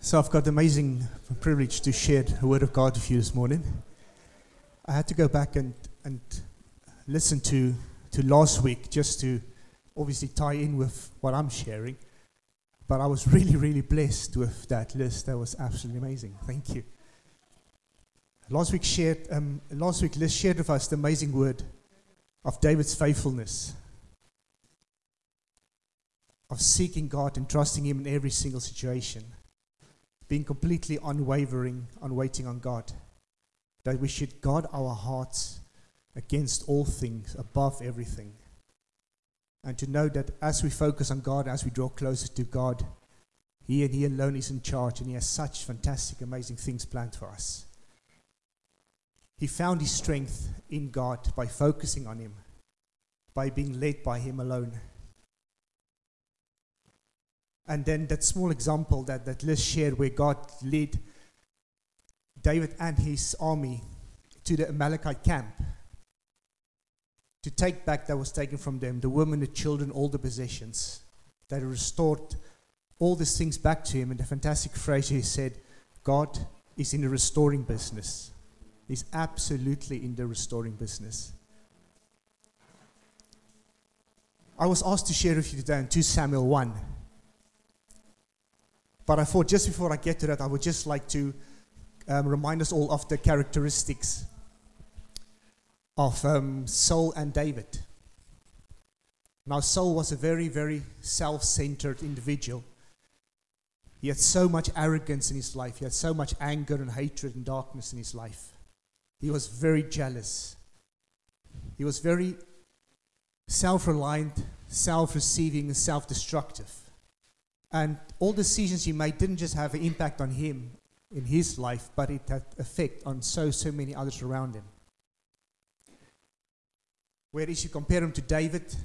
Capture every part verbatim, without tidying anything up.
So I've got the amazing privilege to share the Word of God with you this morning. I had to go back and, and listen to, to last week just to obviously tie in with what I'm sharing. But I was really, really blessed with that list. That was absolutely amazing. Thank you. Last week shared, um, last week Liz shared with us the amazing word of David's faithfulness, of seeking God and trusting Him in every single situation, being completely unwavering on waiting on God, that we should guard our hearts against all things, above everything, and to know that as we focus on God, as we draw closer to God, He and He alone is in charge, and He has such fantastic, amazing things planned for us. He found his strength in God by focusing on Him, by being led by Him alone. And then that small example that, that Liz shared where God led David and his army to the Amalekite camp to take back that was taken from them, the women, the children, all the possessions, that He restored all these things back to him. And the fantastic phrase He said, God is in the restoring business. He's absolutely in the restoring business. I was asked to share with you today in Second Samuel one. But I thought just before I get to that, I would just like to um, remind us all of the characteristics of um, Saul and David. Now, Saul was a very, very self-centered individual. He had so much arrogance in his life. He had so much anger and hatred and darkness in his life. He was very jealous. He was very self-reliant, self-receiving, and self-destructive. And all decisions he made didn't just have an impact on him in his life, but it had effect on so, so many others around him. Whereas you compare him to David,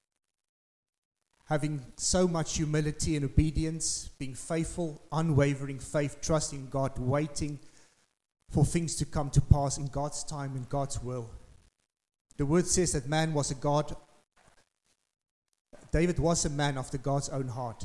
having so much humility and obedience, being faithful, unwavering faith, trusting God, waiting for things to come to pass in God's time and God's will. The word says that man was a God. David was a man after God's own heart.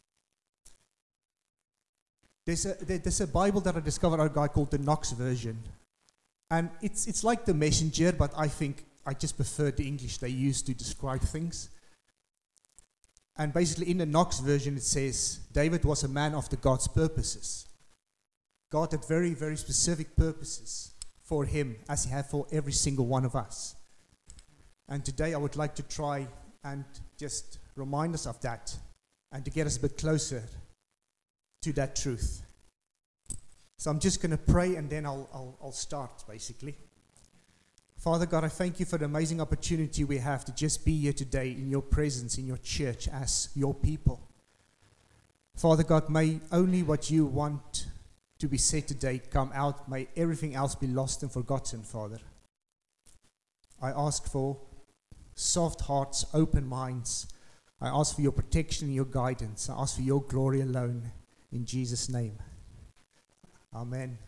There's a, there's a Bible that I discovered on a guy called the Knox version. And it's it's like the Messenger, but I think I just prefer the English they use to describe things. And basically in the Knox version it says, David was a man after God's purposes. God had very, very specific purposes for him, as He had for every single one of us. And today I would like to try and just remind us of that, and to get us a bit closer to that truth. So I'm just going to pray, and then I'll, I'll, I'll start, basically. Father God, I thank You for the amazing opportunity we have to just be here today in Your presence, in Your church, as Your people. Father God, may only what You want to be said today come out. May everything else be lost and forgotten, Father. I ask for soft hearts, open minds. I ask for Your protection and Your guidance. I ask for Your glory alone. In Jesus' name. Amen.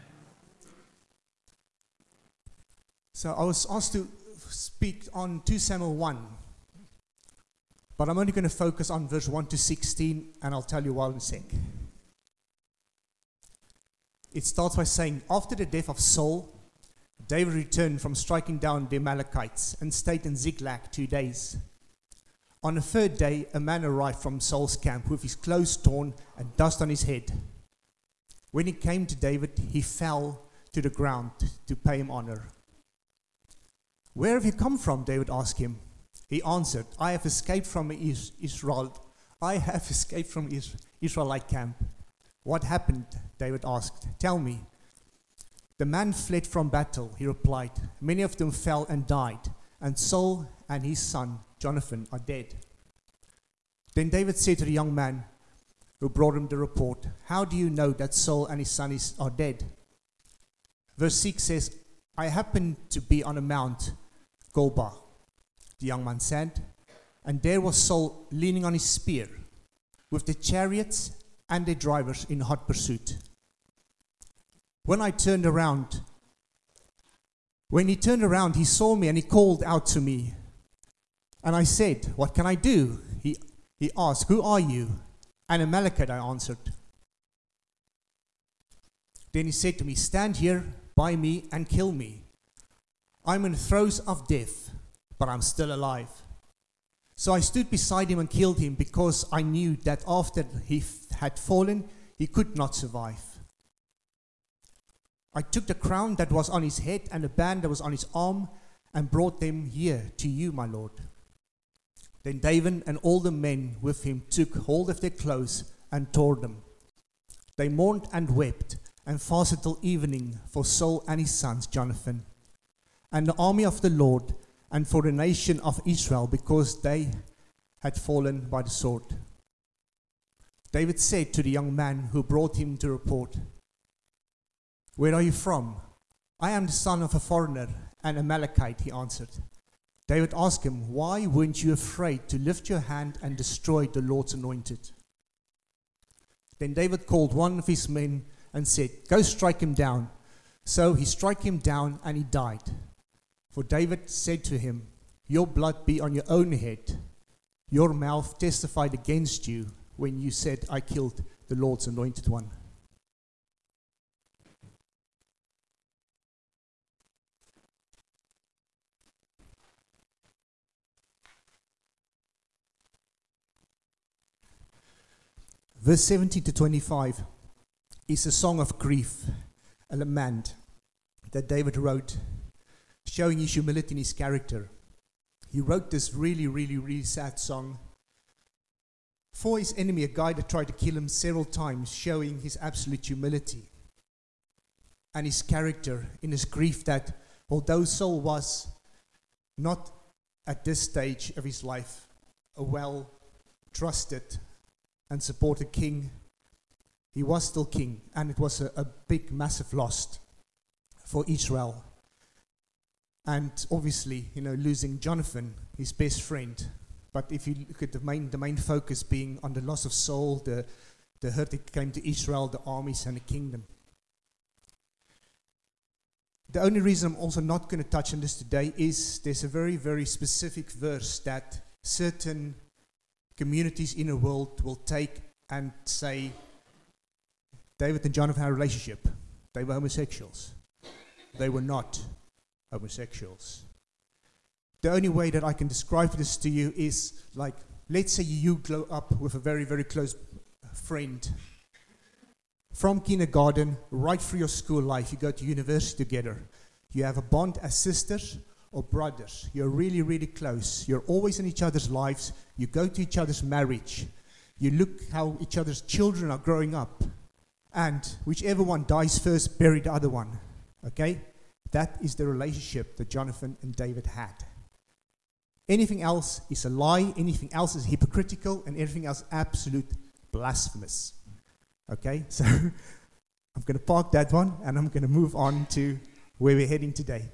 So I was asked to speak on Second Samuel one. But I'm only going to focus on verse one to sixteen, and I'll tell you why in a sec. It starts by saying, after the death of Saul, David returned from striking down the Amalekites and stayed in Ziklag two days. On the third day, a man arrived from Saul's camp with his clothes torn and dust on his head. When he came to David, he fell to the ground to pay him honor. Where have you come from? David asked him. He answered, I have escaped from Israel. I have escaped from Is- Israelite camp. What happened? David asked. Tell me. The man fled from battle, he replied. Many of them fell and died, and Saul and his son Jonathan are dead. Then David said to the young man who brought him the report, how do you know that Saul and his son is, are dead? Verse six says, I happened to be on a mount, Golba, the young man said, and there was Saul leaning on his spear, with the chariots and their drivers in hot pursuit. When I turned around, when he turned around, he saw me and he called out to me. And I said, what can I do? He, he asked, who are you? An Amalekite, I answered. Then he said to me, stand here by me and kill me. I'm in the throes of death, but I'm still alive. So I stood beside him and killed him, because I knew that after he f- had fallen, he could not survive. I took the crown that was on his head and the band that was on his arm and brought them here to you, my Lord. Then David and all the men with him took hold of their clothes and tore them. They mourned and wept and fasted till evening for Saul and his sons, Jonathan, and the army of the Lord, and for the nation of Israel, because they had fallen by the sword. David said to the young man who brought him to report, where are you from? I am the son of a foreigner, an Amalekite, he answered. David asked him, why weren't you afraid to lift your hand and destroy the Lord's anointed? Then David called one of his men and said, go strike him down. So he struck him down and he died. For David said to him, your blood be on your own head. Your mouth testified against you when you said, I killed the Lord's anointed one. Verse seventeen to twenty-five is a song of grief, a lament that David wrote, showing his humility in his character. He wrote this really, really, really sad song for his enemy, a guy that tried to kill him several times, showing his absolute humility and his character in his grief, that although Saul was not at this stage of his life a well-trusted and supported king, he was still king, and it was a, a big, massive loss for Israel. And obviously, you know, losing Jonathan, his best friend. But if you look at the main, the main focus being on the loss of Saul, the, the hurt that came to Israel, the armies and the kingdom. The only reason I'm also not going to touch on this today is there's a very, very specific verse that certain communities in the world will take and say, David and Jonathan had a relationship. They were homosexuals. They were not homosexuals. The only way that I can describe this to you is like, let's say you grow up with a very, very close friend. From kindergarten, right through your school life, you go to university together. You have a bond as sisters or brothers. You're really, really close. You're always in each other's lives. You go to each other's marriage. You look how each other's children are growing up. And whichever one dies first, bury the other one. Okay? That is the relationship that Jonathan and David had. Anything else is a lie. Anything else is hypocritical. And everything else absolute blasphemous. Okay? So I'm going to park that one. And I'm going to move on to where we're heading today.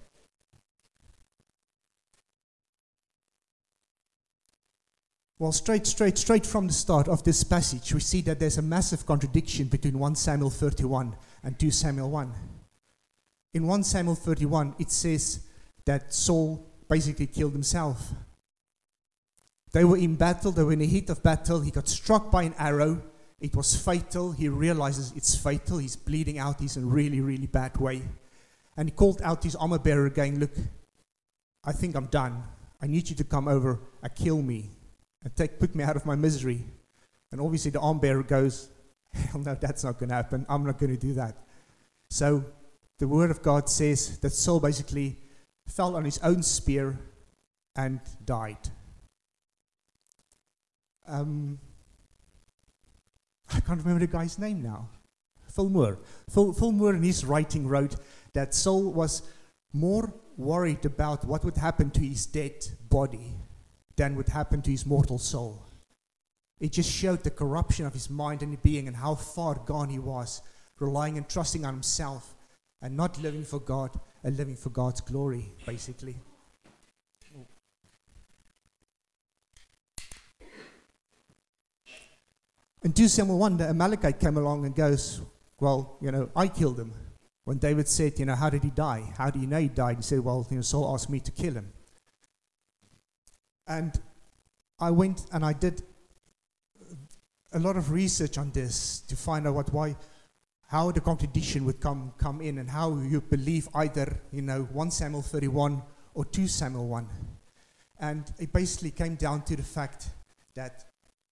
Well, straight, straight, straight from the start of this passage, we see that there's a massive contradiction between First Samuel thirty-one and Second Samuel one. In First Samuel thirty-one, it says that Saul basically killed himself. They were in battle, they were in the heat of battle, he got struck by an arrow, it was fatal, he realizes it's fatal, he's bleeding out, he's in a really, really bad way. And he called out his armor bearer going, look, I think I'm done. I need you to come over and kill me. And take, put me out of my misery. And obviously the arm bearer goes, hell no, that's not going to happen. I'm not going to do that. So the word of God says that Saul basically fell on his own spear and died. Um, I can't remember the guy's name now. Phil Moore. Phil, Phil Moore in his writing wrote that Saul was more worried about what would happen to his dead body than would happen to his mortal soul. It just showed the corruption of his mind and being and how far gone he was, relying and trusting on himself and not living for God and living for God's glory, basically. In Second Samuel one, the Amalekite came along and goes, well, you know, I killed him. When David said, you know, how did he die? How do you know he died? He said, well, you know, Saul asked me to kill him. And I went and I did a lot of research on this to find out what, why, how the contradiction would come, come in and how you believe either, you know, First Samuel thirty-one or Second Samuel one. And it basically came down to the fact that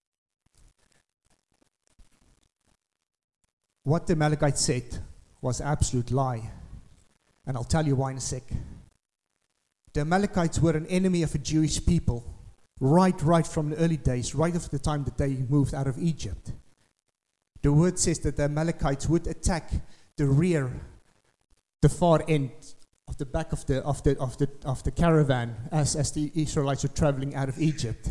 what the Amalekites said was absolute lie. And I'll tell you why in a sec. The Amalekites were an enemy of the Jewish people right, right from the early days, right after the time that they moved out of Egypt. The word says that the Amalekites would attack the rear, the far end of the back of the of the of the of the caravan as as the Israelites were traveling out of Egypt.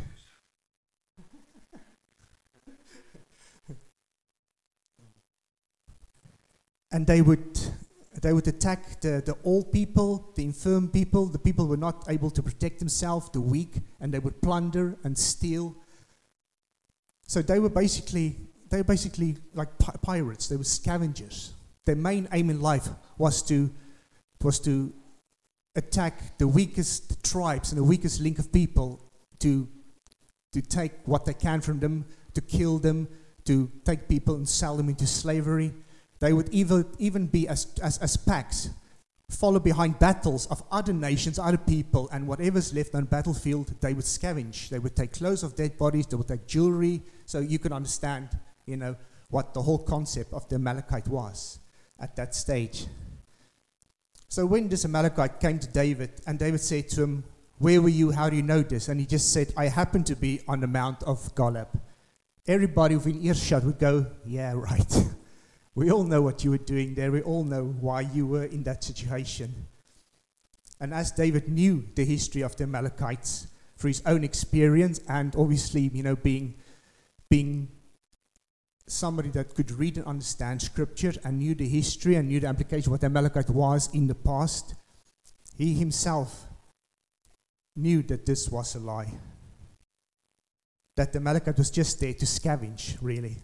And they would they would attack the, the old people, the infirm people, the people who were not able to protect themselves, the weak, and they would plunder and steal. So they were basically they were basically like pi- pirates. They were scavengers. Their main aim in life was to was to attack the weakest tribes and the weakest link of people, to to take what they can from them, to kill them, to take people and sell them into slavery. They would even, even be as, as, as packs, follow behind battles of other nations, other people, and whatever's left on the battlefield, they would scavenge. They would take clothes of dead bodies, they would take jewelry, so you can understand, you know, what the whole concept of the Amalekite was at that stage. So when this Amalekite came to David, and David said to him, "Where were you? How do you know this?" And he just said, "I happened to be on the Mount of Golab." Everybody within earshot would go, "Yeah, right." We all know what you were doing there. We all know why you were in that situation. And as David knew the history of the Amalekites through his own experience, and obviously, you know, being, being somebody that could read and understand Scripture and knew the history and knew the implication of what the Amalekite was in the past, he himself knew that this was a lie. That the Amalekite was just there to scavenge, really.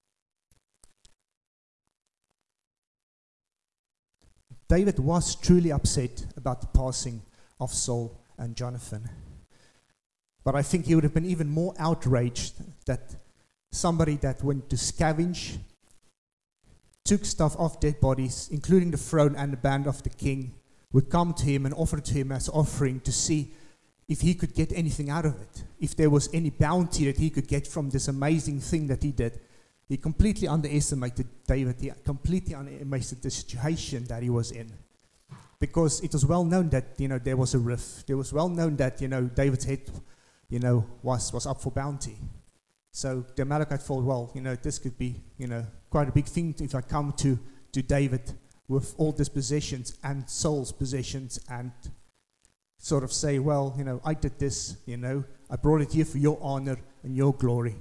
David was truly upset about the passing of Saul and Jonathan. But I think he would have been even more outraged that somebody that went to scavenge, took stuff off dead bodies, including the throne and the band of the king, would come to him and offer it to him as offering to see if he could get anything out of it, if there was any bounty that he could get from this amazing thing that he did. He completely underestimated David. He completely underestimated the situation that he was in, because it was well known that, you know, there was a rift. It was well known that, you know, David's head, you know, was was up for bounty. So the Amalekite thought, well, you know, this could be, you know, quite a big thing if I come to to David with all these possessions and Saul's possessions and sort of say, well, you know, I did this. You know, I brought it here for your honor and your glory.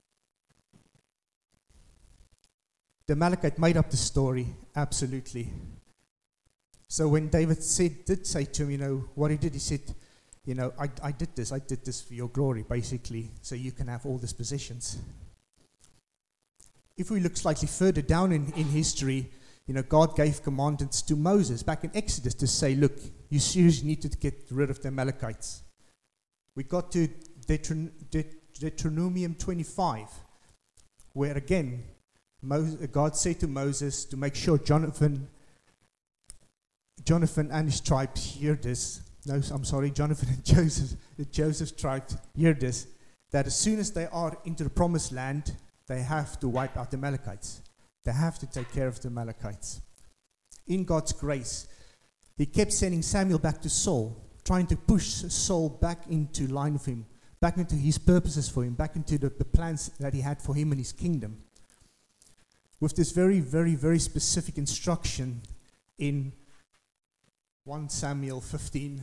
The Amalekite made up the story, absolutely. So when David said, did say to him, you know, what he did, he said, you know, I, I did this, I did this for your glory, basically, so you can have all these possessions. If we look slightly further down in, in history, you know, God gave commandments to Moses back in Exodus to say, look, you seriously need to get rid of the Amalekites. We got to Deuteron- Deut- Deuteronomium twenty-five, where again, God said to Moses to make sure Jonathan, Jonathan and his tribes hear this. No, I'm sorry, Jonathan and Joseph, the Joseph's tribes hear this, that as soon as they are into the promised land, they have to wipe out the Amalekites. They have to take care of the Amalekites. In God's grace, he kept sending Samuel back to Saul, trying to push Saul back into line with him, back into his purposes for him, back into the, the plans that he had for him and his kingdom. With this very, very, very specific instruction in First Samuel fifteen,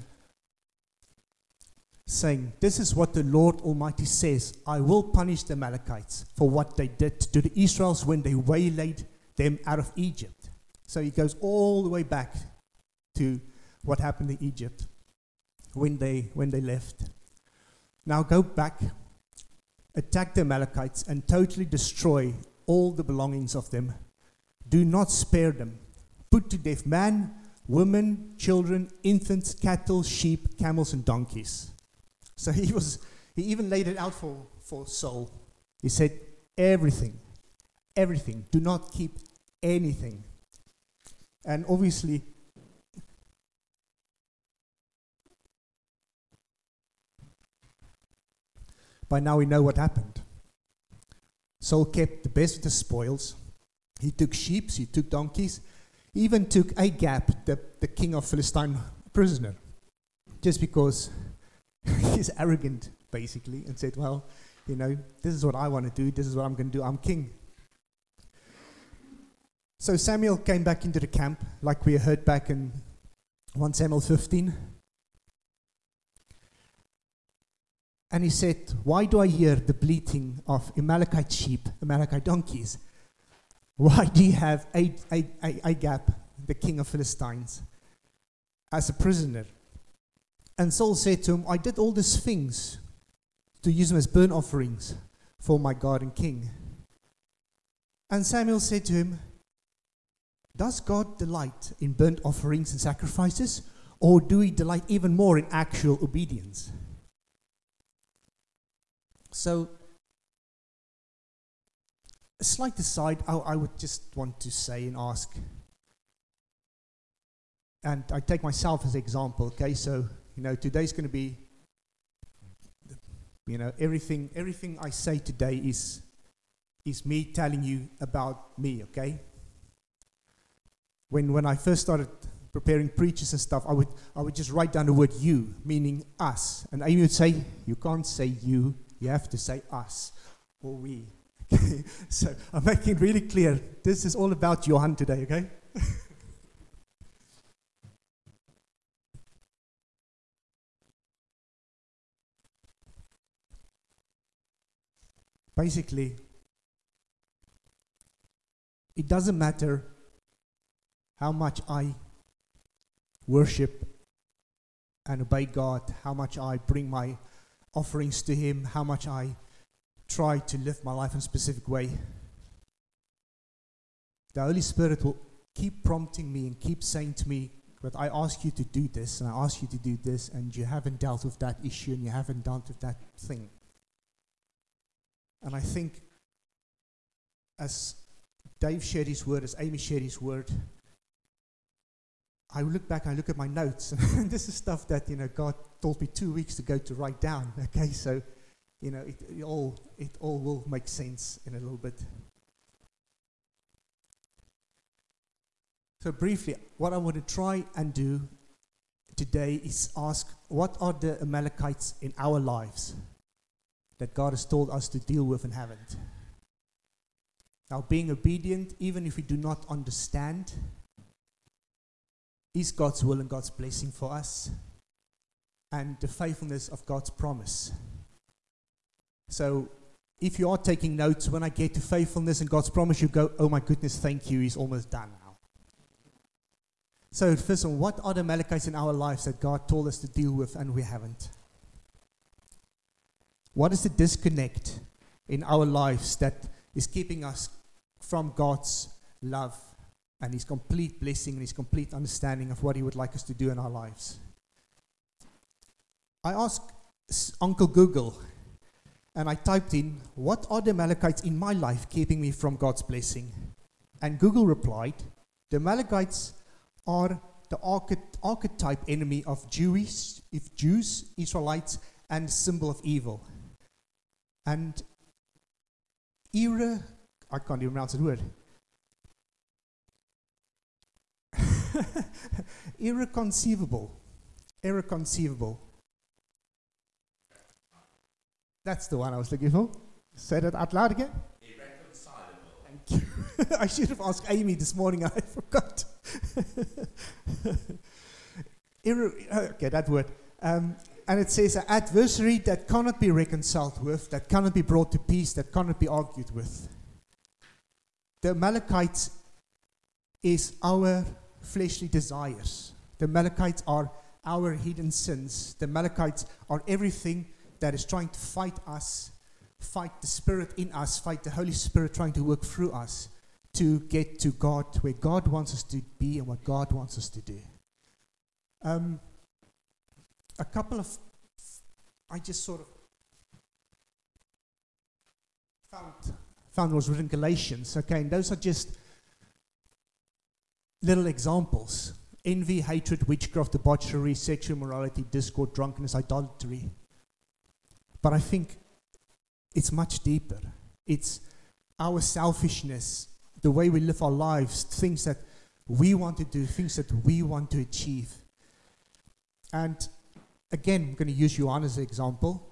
saying, this is what the Lord Almighty says, I will punish the Amalekites for what they did to the Israelites when they waylaid them out of Egypt. So he goes all the way back to what happened in Egypt when they, when they left. Now go back, attack the Amalekites, and totally destroy all the belongings of them. Do not spare them. Put to death man, women, children, infants, cattle, sheep, camels, and donkeys. So he was, he even laid it out for, for Saul. He said, everything, everything. Do not keep anything. And obviously, by now we know what happened. Saul kept the best of the spoils. He took sheep, he took donkeys, he even took Agag, the, the king of Philistine, prisoner, just because he's arrogant, basically, and said, well, you know, this is what I want to do, this is what I'm going to do, I'm king. So Samuel came back into the camp, like we heard back in First Samuel fifteen. And he said, why do I hear the bleating of Amalekite sheep, Amalekite donkeys? Why do you have Agag, the king of Philistines, as a prisoner? And Saul said to him, I did all these things to use them as burnt offerings for my God and king. And Samuel said to him, does God delight in burnt offerings and sacrifices, or do he delight even more in actual obedience? So, a slight aside, I, I would just want to say and ask, and I take myself as an example, okay, so, you know, today's going to be, you know, everything, everything I say today is, is me telling you about me, okay? When, when I first started preparing preachers and stuff, I would, I would just write down the word you, meaning us. And Amy would say, you can't say you, you have to say us or we. Okay? So I'm making it really clear, this is all about Johan today, okay? Basically, it doesn't matter how much I worship and obey God, how much I bring my offerings to Him, how much I try to live my life in a specific way. The Holy Spirit will keep prompting me and keep saying to me, but I ask you to do this, and I ask you to do this, and you haven't dealt with that issue, and you haven't dealt with that thing. And I think as Dave shared his word, as Amy shared his word, I look back and I look at my notes, and this is stuff that, you know, God told me two weeks ago to write down, okay? So, you know, it, it, all, it all will make sense in a little bit. So briefly, what I want to try and do today is ask, what are the Amalekites in our lives that God has told us to deal with and haven't? Now, being obedient, even if we do not understand, is God's will and God's blessing for us, and the faithfulness of God's promise. So, if you are taking notes, when I get to faithfulness and God's promise, you go, oh my goodness, thank you, He's almost done now. So, first of all, what are the Amalekites in our lives that God told us to deal with and we haven't? What is the disconnect in our lives that is keeping us from God's love and His complete blessing and His complete understanding of what He would like us to do in our lives? I asked Uncle Google, and I typed in, what are the Amalekites in my life keeping me from God's blessing? And Google replied, the Amalekites are the archety- archetype enemy of Jewish, if Jews, Israelites, and symbol of evil. And irre, I can't even pronounce the word. Irreconcilable. Irreconcilable. That's the one I was looking for. Say that out loud again. Irreconcilable. Thank you. I should have asked Amy this morning. I forgot. Irre- okay, that word. Um, and it says an adversary that cannot be reconciled with, that cannot be brought to peace, that cannot be argued with. The Amalekites is our fleshly desires. The Amalekites are our hidden sins. The Amalekites are everything that is trying to fight us, fight the Spirit in us, fight the Holy Spirit trying to work through us to get to God, where God wants us to be and what God wants us to do. Um, a couple of, I just sort of found, found was written in Galatians, okay, and those are just little examples: envy, hatred, witchcraft, debauchery, sexual immorality, discord, drunkenness, idolatry. But I think it's much deeper. It's our selfishness, the way we live our lives, things that we want to do, things that we want to achieve. And again, I'm going to use Johan as an example.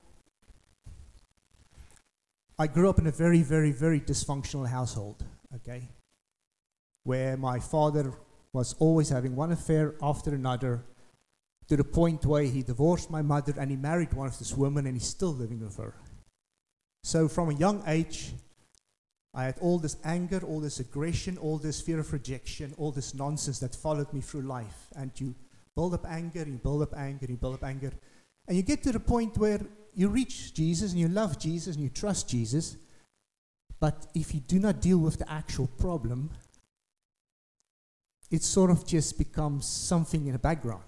I grew up in a very, very, very dysfunctional household, okay, where my father was always having one affair after another, to the point where he divorced my mother and he married one of this women and he's still living with her. So from a young age, I had all this anger, all this aggression, all this fear of rejection, all this nonsense that followed me through life. And you build up anger, you build up anger, you build up anger. And you get to the point where you reach Jesus and you love Jesus and you trust Jesus. But if you do not deal with the actual problem, it sort of just becomes something in the background.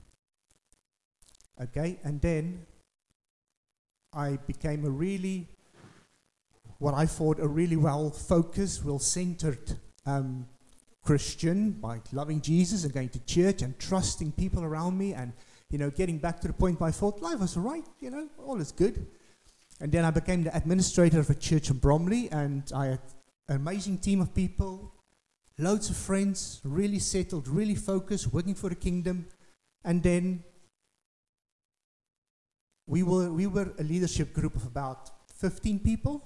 Okay, and then I became a really, what I thought a really well-focused, well-centered um, Christian by loving Jesus and going to church and trusting people around me and, you know, getting back to the point where I thought life was all right, you know, all is good. And then I became the administrator of a church in Bromley, and I had an amazing team of people, loads of friends, really settled, really focused, working for the kingdom. And then we were, we were a leadership group of about fifteen people.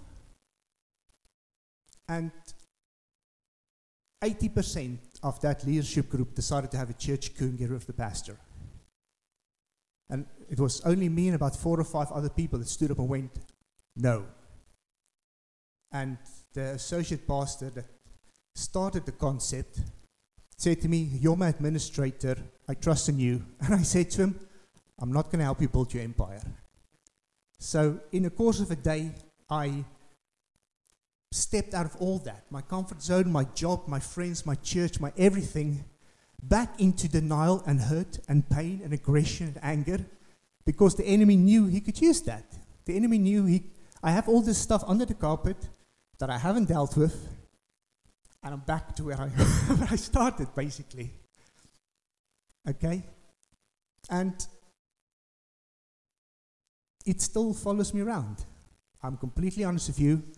And eighty percent of that leadership group decided to have a church coup and get rid of the pastor. And it was only me and about four or five other people that stood up and went, no. And the associate pastor that started the concept said to me, you're my administrator, I trust in you. And I said to him, I'm not going to help you build your empire. So in the course of a day, I stepped out of all that, my comfort zone, my job, my friends, my church, my everything, back into denial and hurt and pain and aggression and anger, because the enemy knew he could use that. The enemy knew he, I have all this stuff under the carpet that I haven't dealt with, and I'm back to where I, where I started, basically. Okay? And it still follows me around. I'm completely honest with you.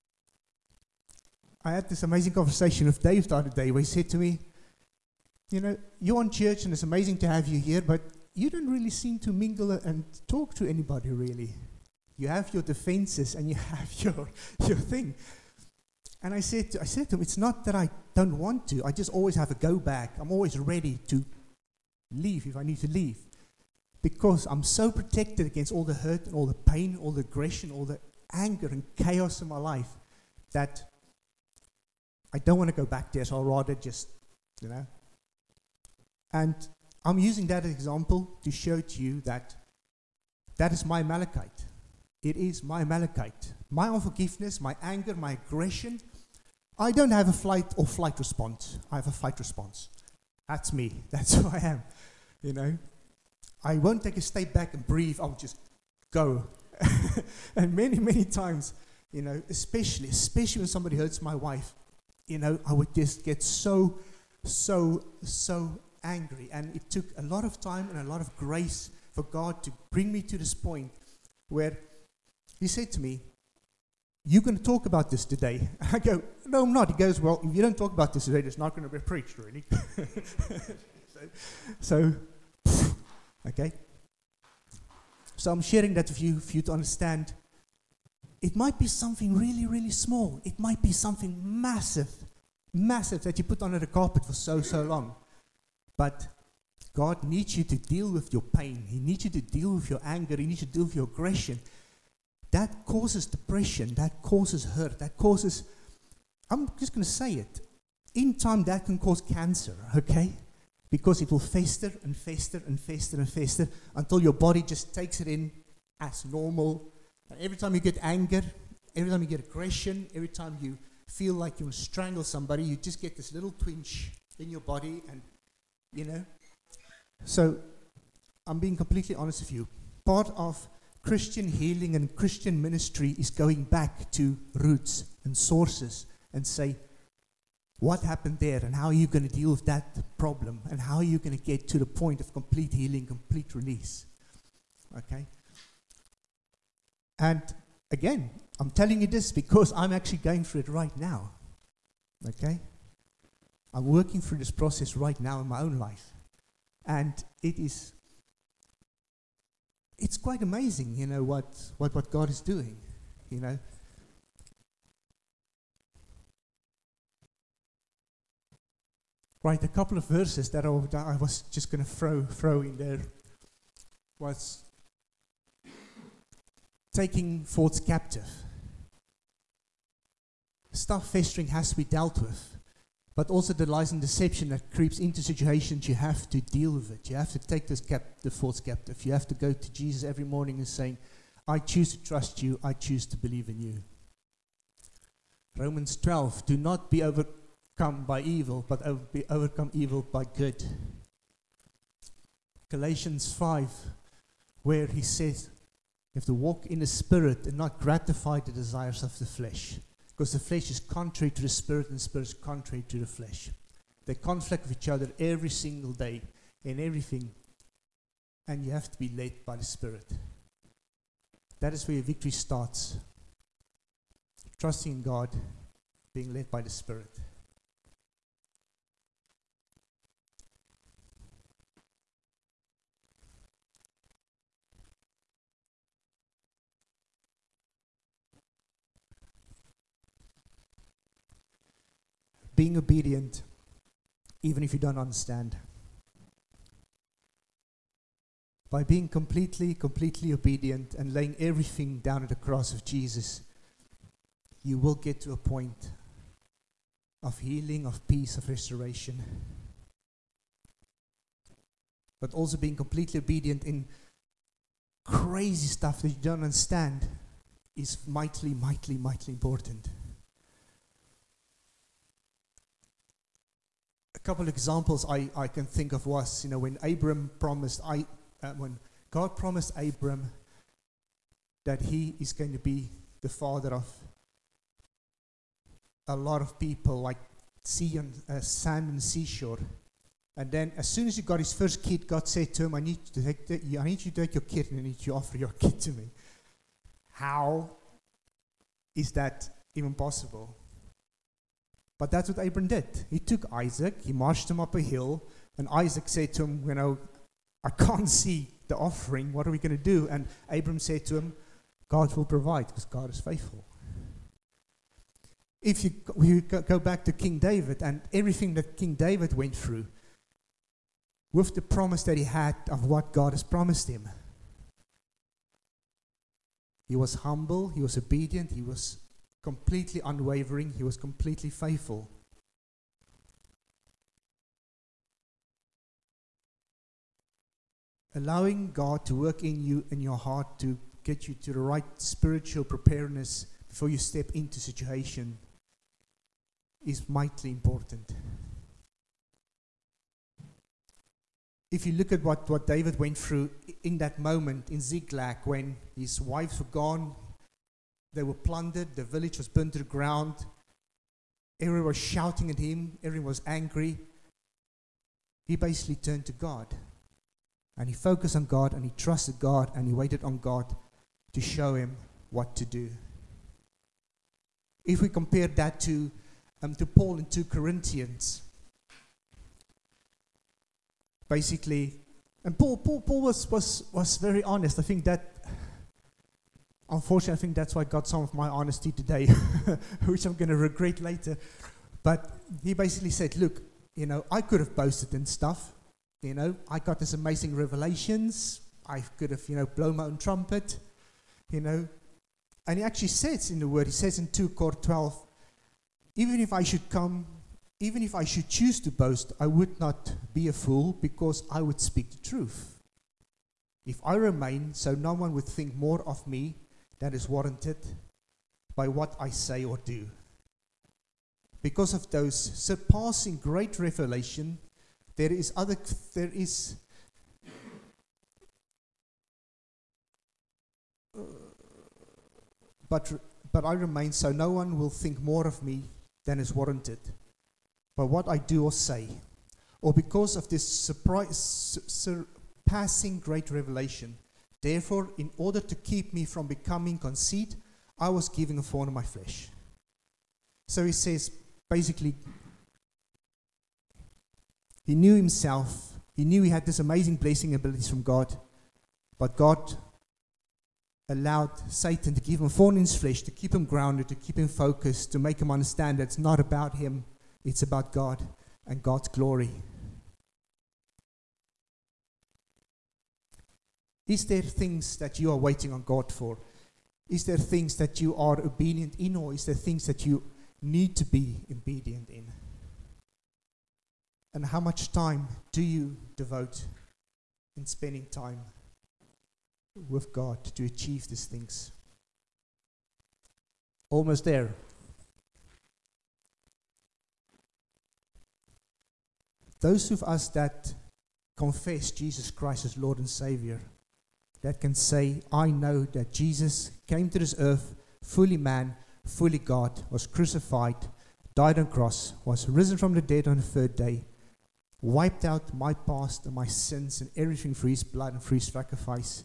I had this amazing conversation with Dave the other day where he said to me, you know, you're on church and it's amazing to have you here, but you don't really seem to mingle and talk to anybody really. You have your defenses and you have your, your thing. And I said, to, I said to him, it's not that I don't want to, I just always have a go back. I'm always ready to leave if I need to leave. Because I'm so protected against all the hurt and all the pain, all the aggression, all the anger and chaos in my life that I don't want to go back there, so I'll rather just, you know. And I'm using that as an example to show to you that that is my Amalekite. It is my Amalekite. My unforgiveness, my anger, my aggression. I don't have a flight or flight response. I have a fight response. That's me. That's who I am, you know. I won't take a step back and breathe. I'll just go. And many, many times, you know, especially, especially when somebody hurts my wife, you know, I would just get so, so, so angry. And it took a lot of time and a lot of grace for God to bring me to this point where he said to me, you're going to talk about this today. And I go, no, I'm not. He goes, well, if you don't talk about this today, it's not going to be preached, really. so, so okay. So I'm sharing that with you for you to understand. It might be something really, really small. It might be something massive, massive that you put under the carpet for so, so long. But God needs you to deal with your pain. He needs you to deal with your anger. He needs you to deal with your aggression. That causes depression. That causes hurt. That causes, I'm just going to say it. In time, that can cause cancer, okay? Because it will fester and fester and fester and fester until your body just takes it in as normal. And every time you get anger, every time you get aggression, every time you feel like you want to strangle somebody, you just get this little twinge in your body, and, you know. So, I'm being completely honest with you. Part of Christian healing and Christian ministry is going back to roots and sources and say, what happened there and how are you going to deal with that problem and how are you going to get to the point of complete healing, complete release. Okay? And again, I'm telling you this because I'm actually going through it right now. Okay? I'm working through this process right now in my own life. And it is, it's quite amazing, you know, what, what, what God is doing, you know. Right, a couple of verses that I, that I was just going to throw, throw in there was taking thoughts captive. Stuff festering has to be dealt with, but also the lies and deception that creeps into situations, you have to deal with it. You have to take those cap- the thoughts captive. You have to go to Jesus every morning and saying, I choose to trust you, I choose to believe in you. Romans twelve, do not be overcome by evil, but over- be overcome evil by good. Galatians five, where he says, you have to walk in the Spirit and not gratify the desires of the flesh. Because the flesh is contrary to the Spirit and the Spirit is contrary to the flesh. They conflict with each other every single day in everything. And you have to be led by the Spirit. That is where your victory starts. Trusting in God, being led by the Spirit. Being obedient, even if you don't understand. By being completely, completely obedient and laying everything down at the cross of Jesus, you will get to a point of healing, of peace, of restoration. But also being completely obedient in crazy stuff that you don't understand is mightily, mightily, mightily important. A couple of examples I, I can think of was, you know, when Abram promised, I, uh, when God promised Abram that he is going to be the father of a lot of people, like sea and uh, sand and seashore. And then, as soon as he got his first kid, God said to him, "I need to take the, I need you to take your kid, and I need you to offer your kid to me." How is that even possible? But that's what Abram did. He took Isaac, he marched him up a hill, and Isaac said to him, you know, I can't see the offering, what are we going to do? And Abram said to him, God will provide, because God is faithful. If you, we go back to King David, and everything that King David went through, with the promise that he had of what God has promised him. He was humble, he was obedient, he was completely unwavering, he was completely faithful. Allowing God to work in you, in your heart, to get you to the right spiritual preparedness before you step into situation is mightily important. If you look at what, what David went through in that moment in Ziklag, when his wives were gone, they were plundered, the village was burnt to the ground, everyone was shouting at him, everyone was angry. He basically turned to God. And he focused on God, and he trusted God, and he waited on God to show him what to do. If we compare that to, um, to Paul in two Corinthians, basically, and Paul, Paul, Paul was, was, was very honest. I think that, unfortunately, I think that's why I got some of my honesty today, which I'm going to regret later. But he basically said, look, you know, I could have boasted in stuff. You know, I got this amazing revelations. I could have, you know, blown my own trumpet, you know. And he actually says in the word, he says in two Cor twelve, even if I should come, even if I should choose to boast, I would not be a fool, because I would speak the truth. If I remain, so no one would think more of me than is warranted by what I say or do. Because of those surpassing great revelation, there is other, there is, uh, but but I remain, so no one will think more of me than is warranted by what I do or say, or because of this surprise, surpassing great revelation. Therefore, in order to keep me from becoming conceit, I was given a thorn in my flesh. So he says, basically, he knew himself. He knew he had this amazing blessing abilities from God, but God allowed Satan to give him a thorn in his flesh, to keep him grounded, to keep him focused, to make him understand that it's not about him, it's about God and God's glory. Is there things that you are waiting on God for? Is there things that you are obedient in, or is there things that you need to be obedient in? And how much time do you devote in spending time with God to achieve these things? Almost there. Those of us that confess Jesus Christ as Lord and Savior, that can say, I know that Jesus came to this earth, fully man, fully God, was crucified, died on the cross, was risen from the dead on the third day, wiped out my past and my sins and everything through his blood and through his sacrifice.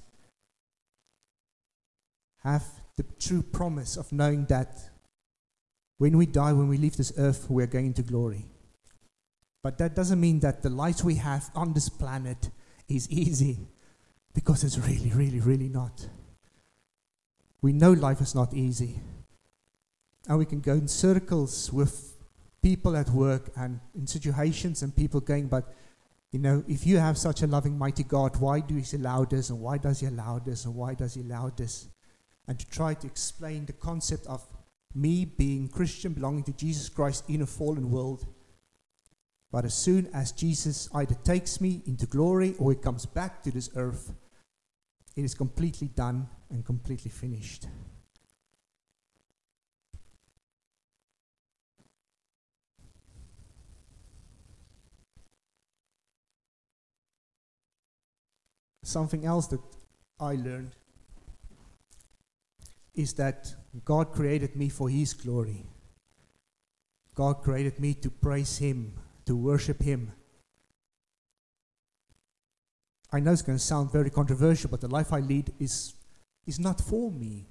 Have the true promise of knowing that when we die, when we leave this earth, we are going into glory. But that doesn't mean that the life we have on this planet is easy, because it's really, really, really not. We know life is not easy. And we can go in circles with people at work and in situations and people going, but, you know, if you have such a loving, mighty God, why do he allow this, and why does he allow this, and why does he allow this? And to try to explain the concept of me being Christian, belonging to Jesus Christ in a fallen world. But as soon as Jesus either takes me into glory or he comes back to this earth, it is completely done and completely finished. Something else that I learned is that God created me for his glory. God created me to praise him, to worship him. I know it's going to sound very controversial, but the life I lead is, is not for me.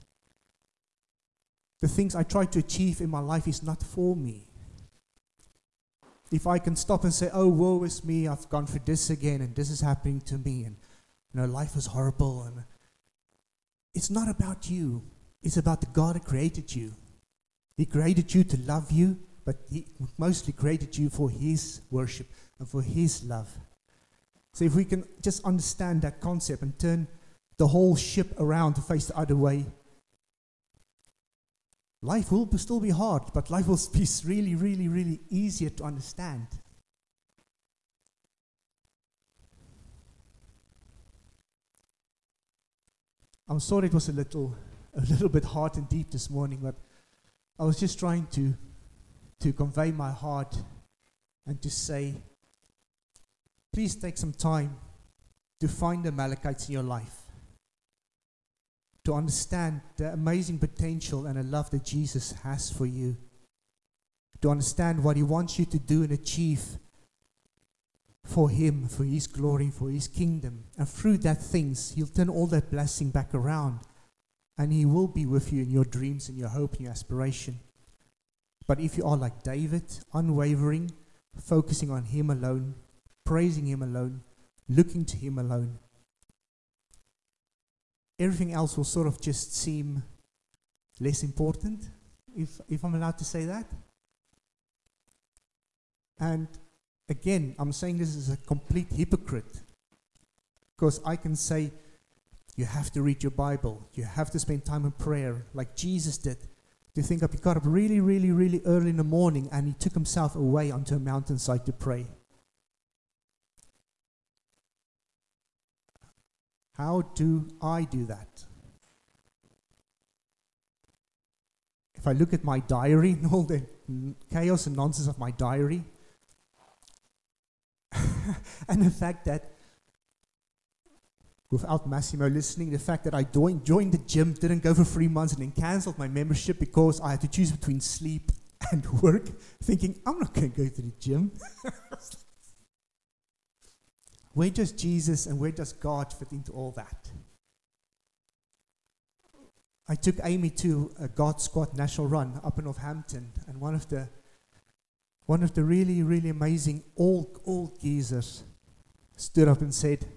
The things I try to achieve in my life is not for me. If I can stop and say, oh, woe is me, I've gone through this again, and this is happening to me, and you know, life is horrible, and it's not about you. It's about the God that created you. He created you to love you, but he mostly created you for his worship and for his love. So if we can just understand that concept and turn the whole ship around to face the other way, life will still be hard, but life will be really, really, really easier to understand. I'm sorry it was a little, a little bit hard and deep this morning, but I was just trying to, to convey my heart and to say, please take some time to find the Amalekites in your life, to understand the amazing potential and the love that Jesus has for you, to understand what he wants you to do and achieve for him, for his glory, for his kingdom. And through that things, he'll turn all that blessing back around, and he will be with you in your dreams and your hope and your aspiration. But if you are like David, unwavering, focusing on him alone, praising him alone, looking to him alone, everything else will sort of just seem less important, if, if I'm allowed to say that. And again, I'm saying this as a complete hypocrite, because I can say, you have to read your Bible, you have to spend time in prayer, like Jesus did. To think of, he got up really, really, really early in the morning, and he took himself away onto a mountainside to pray. How do I do that? If I look at my diary and all the chaos and nonsense of my diary, and the fact that, without Massimo listening, the fact that I joined, joined the gym, didn't go for three months, and then cancelled my membership because I had to choose between sleep and work, thinking, I'm not going to go to the gym. Where does Jesus and where does God fit into all that? I took Amy to a God Squad national run up in Northampton, and one of the one of the really, really amazing old, old geezers stood up and said,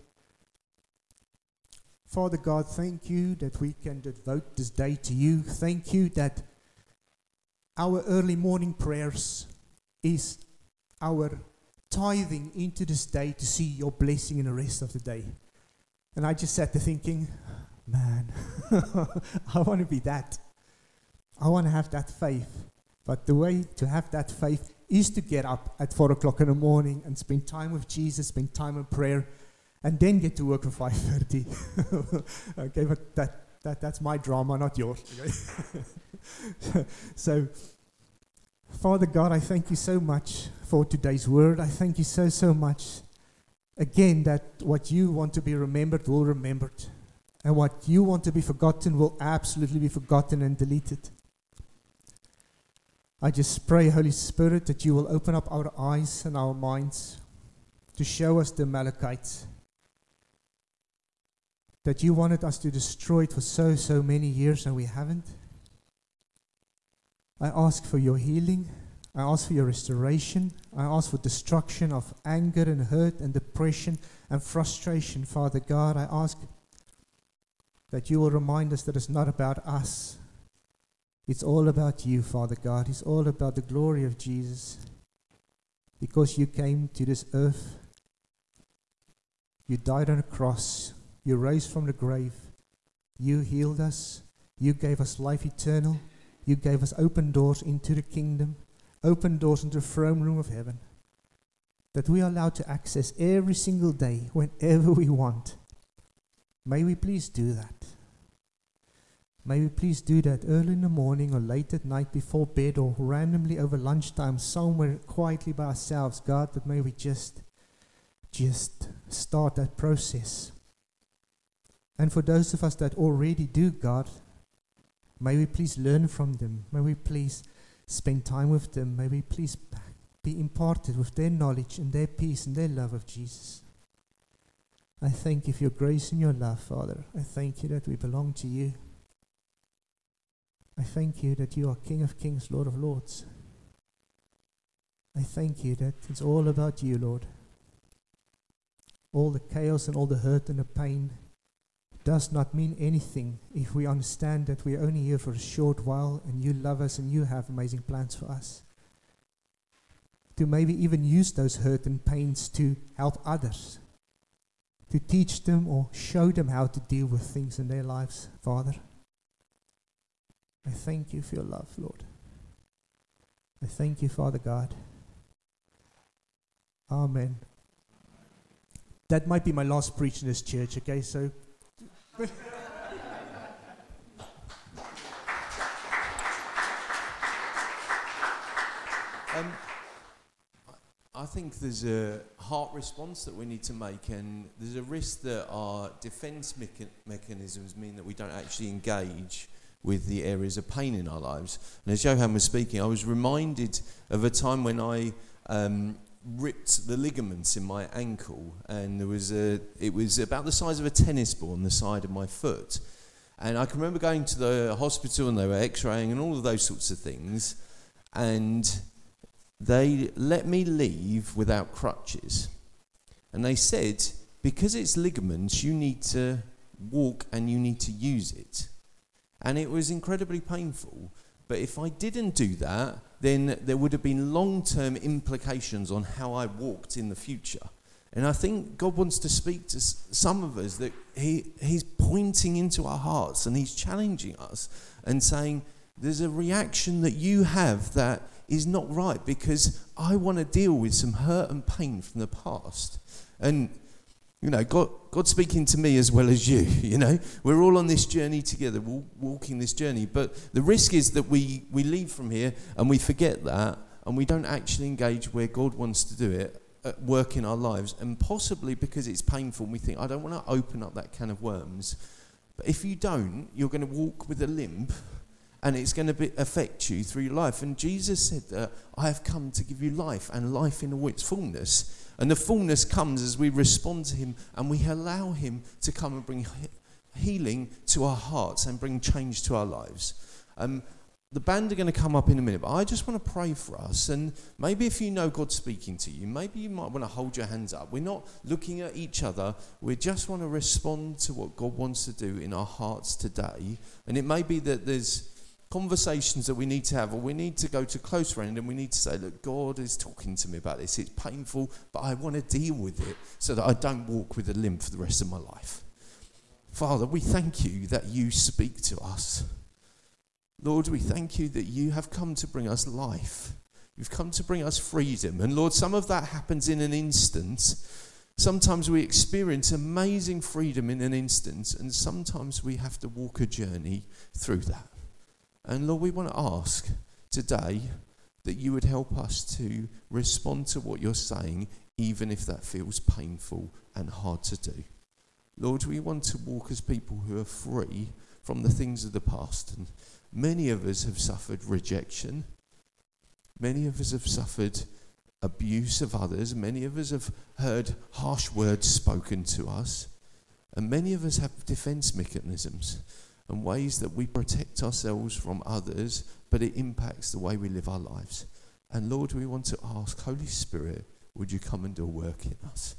Father God, thank you that we can devote this day to you. Thank you that our early morning prayers is our tithing into this day to see your blessing in the rest of the day. And I just sat there thinking, man, I want to be that. I want to have that faith. But the way to have that faith is to get up at four o'clock in the morning and spend time with Jesus, spend time in prayer, and then get to work at five thirty. Okay, but that, that that's my drama, not yours. Okay? So, Father God, I thank you so much for today's word. I thank you so, so much, again, that what you want to be remembered will be remembered. And what you want to be forgotten will absolutely be forgotten and deleted. I just pray, Holy Spirit, that you will open up our eyes and our minds to show us the Amalekites. That you wanted us to destroy it for so, so many years and we haven't. I ask for your healing. I ask for your restoration. I ask for destruction of anger and hurt and depression and frustration, Father God. I ask that you will remind us that it's not about us. It's all about you, Father God. It's all about the glory of Jesus. Because you came to this earth. You died on a cross. You rose from the grave. You healed us. You gave us life eternal. You gave us open doors into the kingdom. Open doors into the throne room of heaven. That we are allowed to access every single day, whenever we want. May we please do that. May we please do that early in the morning or late at night before bed or randomly over lunchtime somewhere quietly by ourselves, God, but may we just, just start that process. And for those of us that already do, God, may we please learn from them. May we please spend time with them. May we please be imparted with their knowledge and their peace and their love of Jesus. I thank you for your grace and your love, Father. I thank you that we belong to you. I thank you that you are King of Kings, Lord of Lords. I thank you that it's all about you, Lord. All the chaos and all the hurt and the pain does not mean anything if we understand that we are only here for a short while and you love us and you have amazing plans for us. To maybe even use those hurt and pains to help others, to teach them or show them how to deal with things in their lives, Father. I thank you for your love, Lord. I thank you, Father God. Amen. That might be my last preach in this church, okay? So, um, I think there's a heart response that we need to make, and there's a risk that our defense mecha- mechanisms mean that we don't actually engage with the areas of pain in our lives. And as Johan was speaking, I was reminded of a time when I um, ripped the ligaments in my ankle, and there was a, it was about the size of a tennis ball on the side of my foot. And I can remember going to the hospital and they were x-raying and all of those sorts of things, and they let me leave without crutches. And they said, because it's ligaments, you need to walk and you need to use it. And it was incredibly painful. But if I didn't do that, then there would have been long-term implications on how I walked in the future. And I think God wants to speak to s- some of us that he, he's pointing into our hearts and he's challenging us and saying, there's a reaction that you have that is not right because I want to deal with some hurt and pain from the past. And you know, God, God's speaking to me as well as you, you know. We're all on this journey together, we're all walking this journey. But the risk is that we, we leave from here and we forget that and we don't actually engage where God wants to do it at work in our lives. And possibly because it's painful, we think, I don't want to open up that can of worms. But if you don't, you're going to walk with a limp and it's going to be, affect you through your life. And Jesus said that I have come to give you life, and life in all its fullness. And the fullness comes as we respond to him and we allow him to come and bring he- healing to our hearts and bring change to our lives. Um, the band are going to come up in a minute, but I just want to pray for us. And maybe if you know God speaking to you, maybe you might want to hold your hands up. We're not looking at each other. We just want to respond to what God wants to do in our hearts today. And it may be that there's conversations that we need to have, or we need to go to a close friend and we need to say, look, God is talking to me about this. It's painful, but I want to deal with it so that I don't walk with a limp for the rest of my life. Father, we thank you that you speak to us. Lord, we thank you that you have come to bring us life. You've come to bring us freedom. And Lord, some of that happens in an instant. Sometimes we experience amazing freedom in an instant, and sometimes we have to walk a journey through that. And Lord, we want to ask today that you would help us to respond to what you're saying, even if that feels painful and hard to do. Lord, we want to walk as people who are free from the things of the past. And many of us have suffered rejection. Many of us have suffered abuse of others. Many of us have heard harsh words spoken to us. And many of us have defense mechanisms and ways that we protect ourselves from others, but it impacts the way we live our lives. And Lord, we want to ask, Holy Spirit, would you come and do a work in us?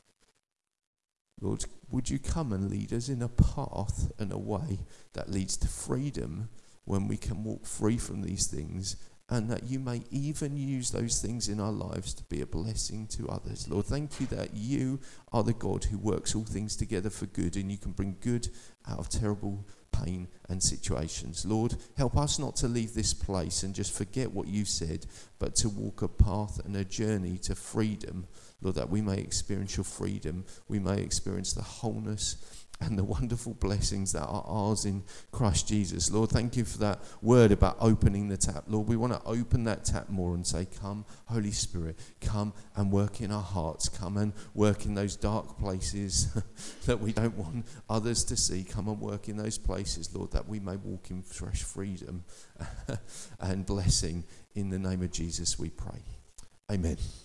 Lord, would you come and lead us in a path and a way that leads to freedom when we can walk free from these things, and that you may even use those things in our lives to be a blessing to others. Lord, thank you that you are the God who works all things together for good, and you can bring good out of terrible pain and situations. Lord, help us not to leave this place and just forget what you said, but to walk a path and a journey to freedom. Lord, that we may experience your freedom, we may experience the wholeness and the wonderful blessings that are ours in Christ Jesus. Lord, thank you for that word about opening the tap. Lord, we want to open that tap more and say, come, Holy Spirit, come and work in our hearts. Come and work in those dark places that we don't want others to see. Come and work in those places, Lord, that we may walk in fresh freedom and blessing. In the name of Jesus we pray. Amen.